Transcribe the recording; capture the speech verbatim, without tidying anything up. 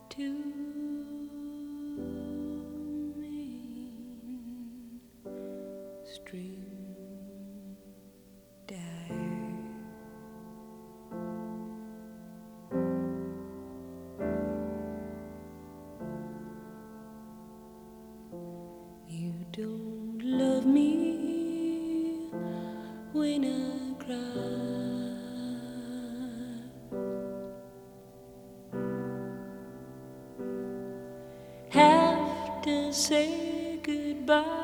to Main Street dire. You don't love me when I cry. Have to say goodbye.